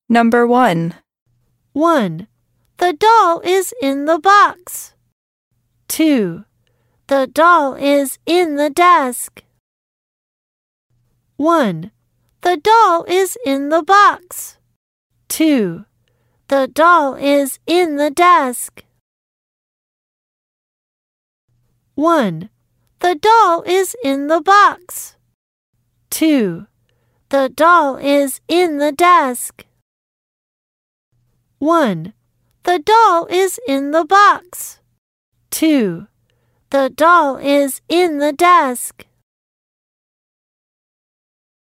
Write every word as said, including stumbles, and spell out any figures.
Number one. one. The doll is in the box. two. The doll is in the desk. one. The doll is in the box. two. The doll is in the desk. one. The doll is in the box. two. The doll is in the desk. one. The doll is in the box. two. The doll is in the desk.